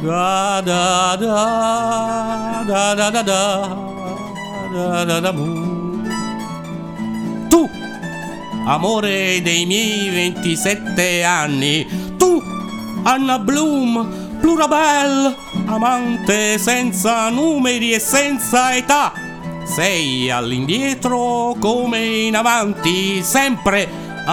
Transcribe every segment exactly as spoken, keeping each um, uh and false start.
Da da da da da da da da da mu. Tu, amore dei miei ventisette anni, tu, Anna Bloom, Plurabelle, amante senza numeri e senza età, sei all'indietro come in avanti, sempre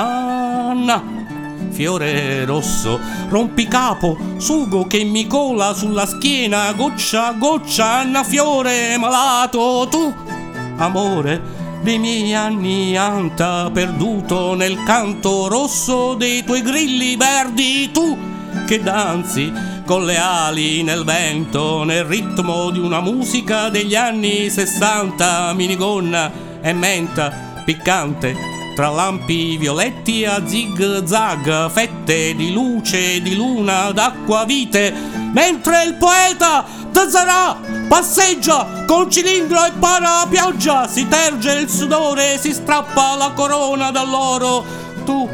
Anna. Fiore rosso, rompicapo, sugo che mi cola sulla schiena, goccia a goccia, Anna Fiore malato, tu, amore dei miei anni anta, perduto nel canto rosso dei tuoi grilli verdi, tu, che danzi con le ali nel vento, nel ritmo di una musica degli anni sessanta, minigonna e menta piccante, tra lampi violetti a zig zag, fette di luce, di luna, d'acqua vite, mentre il poeta Tazzarà passeggia col cilindro e para a pioggia, si terge il sudore, si strappa la corona dall'oro. Tu,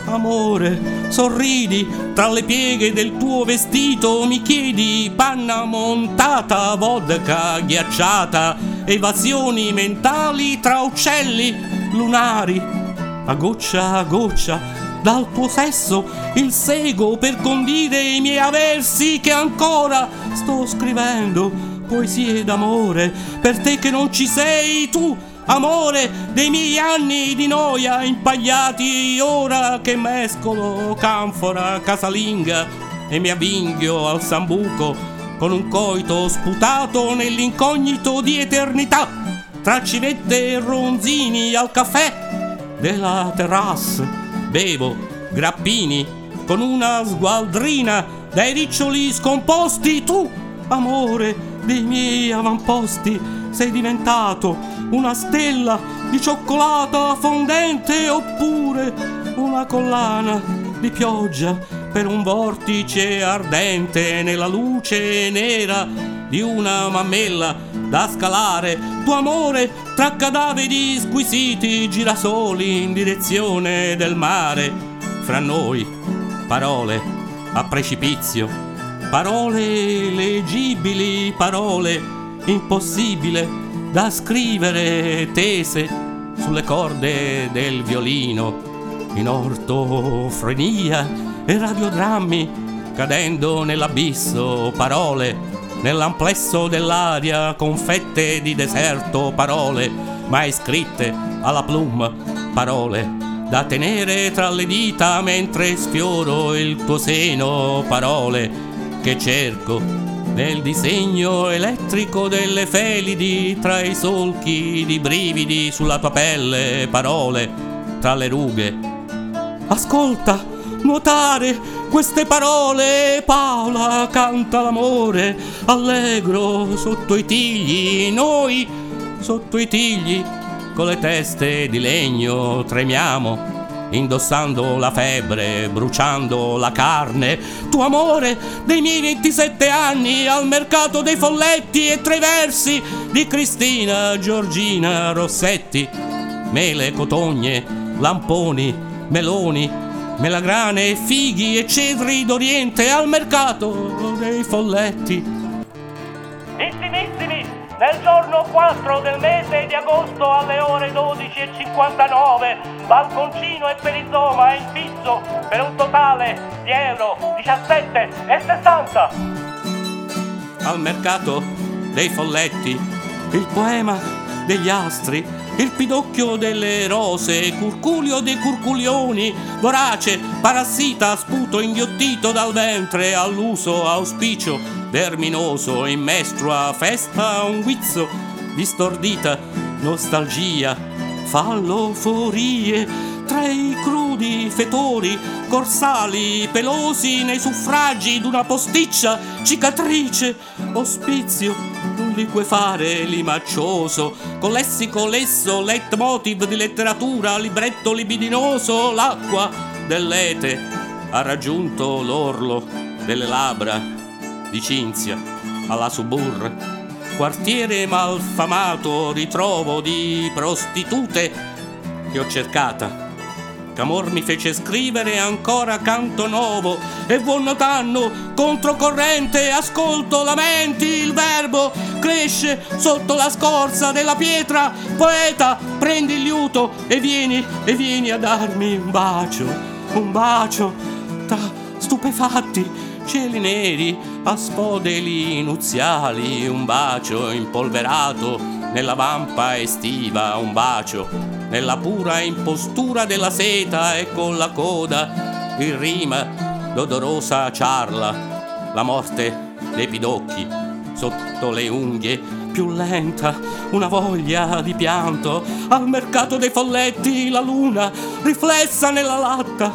amore, sorridi tra le pieghe del tuo vestito, mi chiedi panna montata, vodka ghiacciata, evasioni mentali tra uccelli lunari. A goccia a goccia dal tuo sesso il sego per condire i miei aversi che ancora sto scrivendo poesie d'amore per te che non ci sei, tu, amore dei miei anni di noia impagliati, ora che mescolo canfora casalinga e mi avvinghio al sambuco con un coito sputato nell'incognito di eternità, tra civette e ronzini al caffè della terrasse, bevo grappini con una sgualdrina dai riccioli scomposti, tu, amore dei miei avamposti, sei diventato una stella di cioccolata fondente oppure una collana di pioggia per un vortice ardente nella luce nera di una mammella da scalare, tuo amore tra cadaveri squisiti, girasoli in direzione del mare, fra noi parole a precipizio, parole leggibili, parole impossibile da scrivere tese sulle corde del violino, in ortofrenia e radiodrammi cadendo nell'abisso, parole nell'amplesso dell'aria con fette di deserto, parole mai scritte alla plum, parole da tenere tra le dita mentre sfioro il tuo seno, parole che cerco nel disegno elettrico delle felidi tra i solchi di brividi sulla tua pelle, parole tra le rughe. Ascolta, nuotare queste parole, Paola canta l'amore allegro sotto i tigli, noi sotto i tigli con le teste di legno tremiamo, indossando la febbre, bruciando la carne, tuo amore dei miei ventisette anni al mercato dei folletti e tre versi di Cristina, Giorgina, Rossetti, mele, cotogne, lamponi, meloni, melagrane, fighi e cedri d'Oriente al mercato dei folletti. Istimissimi, nel giorno quattro del mese di agosto alle ore dodici e cinquantanove, Balconcino e Perizoma è in fisso per un totale di euro diciassette e sessanta. Al mercato dei folletti, il poema degli astri, il pidocchio delle rose, curculio dei curculioni, vorace, parassita, sputo inghiottito dal ventre, all'uso auspicio, verminoso, in mestrua festa un guizzo di stordita nostalgia, falloforie, tra i crudi fetori, corsali pelosi nei suffragi d'una posticcia, cicatrice, ospizio, un liquefare limaccioso, con lessico lesso, leitmotiv di letteratura, libretto libidinoso, l'acqua dell'ete ha raggiunto l'orlo delle labbra di Cinzia alla Suburra, quartiere malfamato, ritrovo di prostitute che ho cercata Ch'amor mi fece scrivere ancora canto nuovo, e buon notando controcorrente ascolto lamenti il verbo cresce sotto la scorza della pietra. Poeta, prendi il liuto e vieni e vieni a darmi un bacio, un bacio tra stupefatti cieli neri a spodeli nuziali, un bacio impolverato nella vampa estiva, un bacio nella pura impostura della seta, e con la coda in rima l'odorosa ciarla, la morte dei pidocchi sotto le unghie più lenta, una voglia di pianto al mercato dei folletti, la luna riflessa nella latta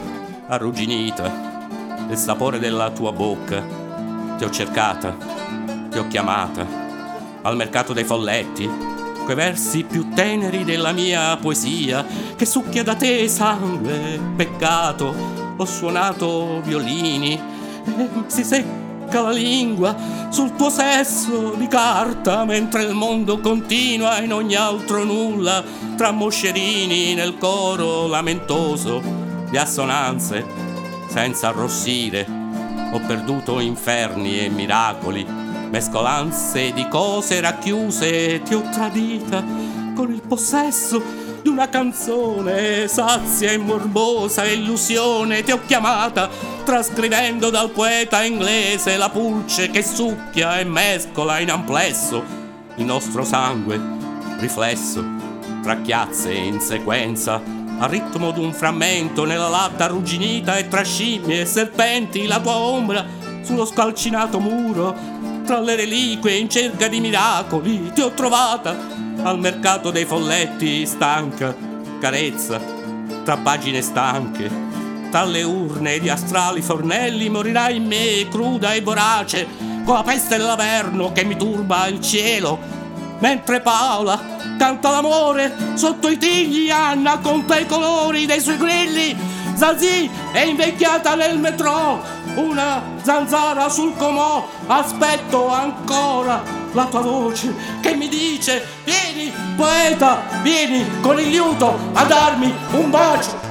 arrugginita del sapore della tua bocca. Ti ho cercata, ti ho chiamata al mercato dei folletti, quei versi più teneri della mia poesia, che succhia da te sangue, peccato. Ho suonato violini e si secca la lingua sul tuo sesso di carta, mentre il mondo continua in ogni altro nulla, tra moscerini nel coro lamentoso di assonanze senza arrossire. Ho perduto inferni e miracoli, mescolanze di cose racchiuse. Ti ho tradita con il possesso di una canzone sazia e morbosa illusione. Ti ho chiamata trascrivendo dal poeta inglese la pulce che succhia e mescola in amplesso il nostro sangue riflesso tra chiazze in sequenza, al ritmo d'un frammento nella latta arrugginita, e tra scimmie e serpenti la tua ombra sullo scalcinato muro. Tra le reliquie in cerca di miracoli ti ho trovata al mercato dei folletti, stanca carezza tra pagine stanche. Tra le urne di astrali fornelli morirai in me, cruda e vorace, con la peste dell'averno che mi turba il cielo, mentre Paola canta l'amore sotto i tigli. Anna conta i colori dei suoi grilli. Zazì è invecchiata nel metro, una zanzara sul comò. Aspetto ancora la tua voce che mi dice: vieni poeta, vieni con il liuto a darmi un bacio.